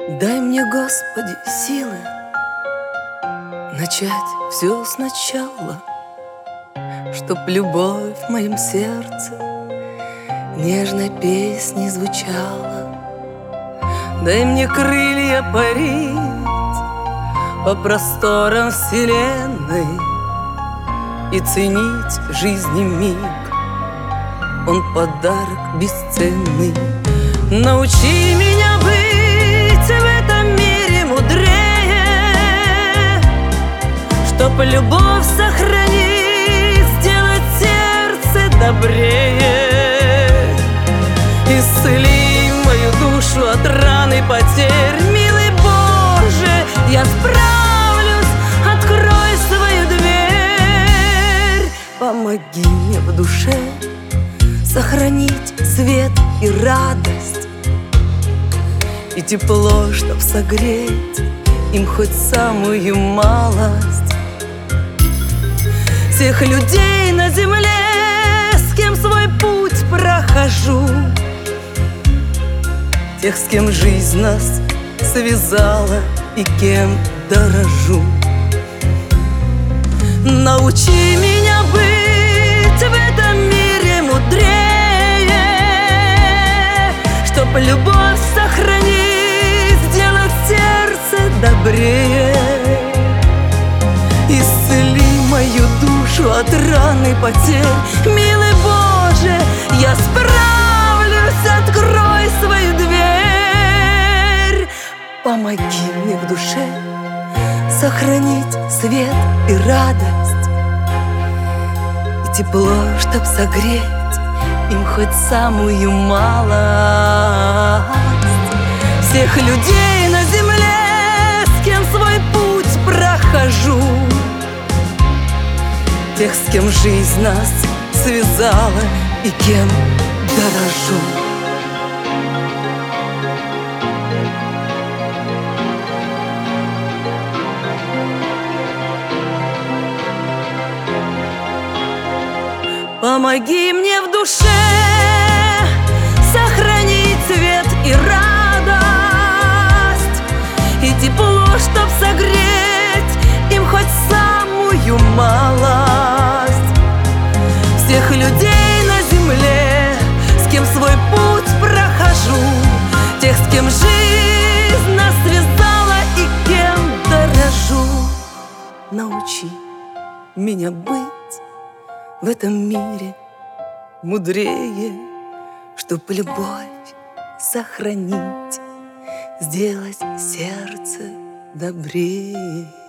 Дай мне, Господи, силы начать все сначала, чтоб любовь в моем сердце нежной песней звучала. Дай мне крылья парить по просторам вселенной и ценить жизни миг, он подарок бесценный. Научи меня быть в этом мире мудрее, чтоб любовь сохранить, сделать сердце добрее. Исцели мою душу от ран и потерь, милый Боже, я справлюсь, открой свою дверь. Помоги мне в душе сохранить свет и радость, и тепло, чтоб согреть им хоть самую малость. Всех людей на земле, с кем свой путь прохожу, тех, с кем жизнь нас связала и кем дорожу. Научи меня быть в этом мире мудрее, чтоб любовь сохранить, сделать сердце добрее. Исцели мою душу от ран и потерь, милый Боже, я справлюсь, открой свою дверь. Помоги мне в душе сохранить свет и радость, и тепло, чтоб согреть им хоть самую малость. Всех людей на земле, с кем свой путь прохожу, тех, с кем жизнь нас связала и кем дорожу. Помоги мне в душе сохранить свет и радость, и тепло, чтоб согреть им хоть самую малость. Всех людей на земле, с кем свой путь прохожу, тех, с кем жизнь нас связала и кем дорожу. Научи меня быть в этом мире мудрее, чтоб любовь сохранить, сделать сердце добрее.